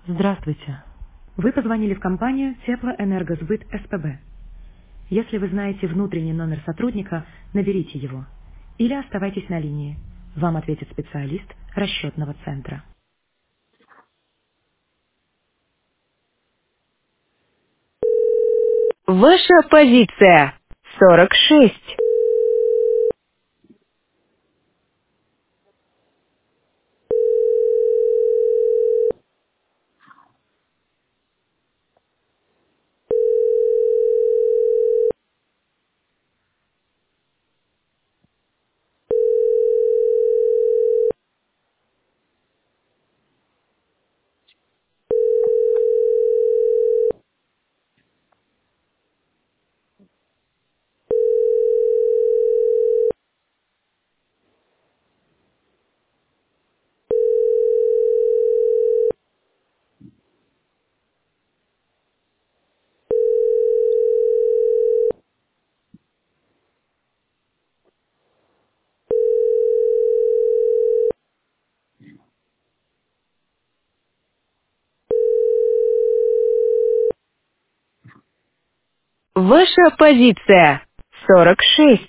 Здравствуйте. Вы позвонили в компанию Теплоэнергосбыт СПБ. Если вы знаете внутренний номер сотрудника, наберите его. Или оставайтесь на линии. Вам ответит специалист расчетного центра. Ваша позиция 46. Ваша позиция 46.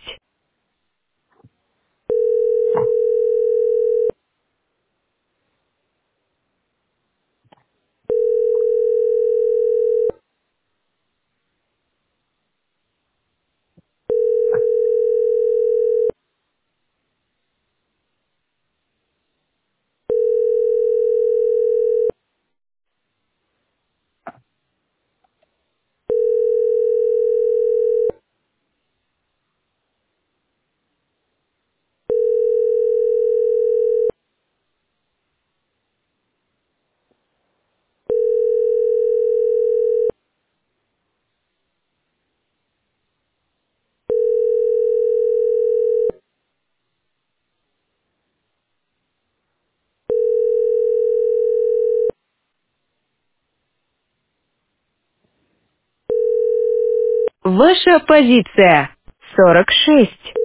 Ваша позиция 46.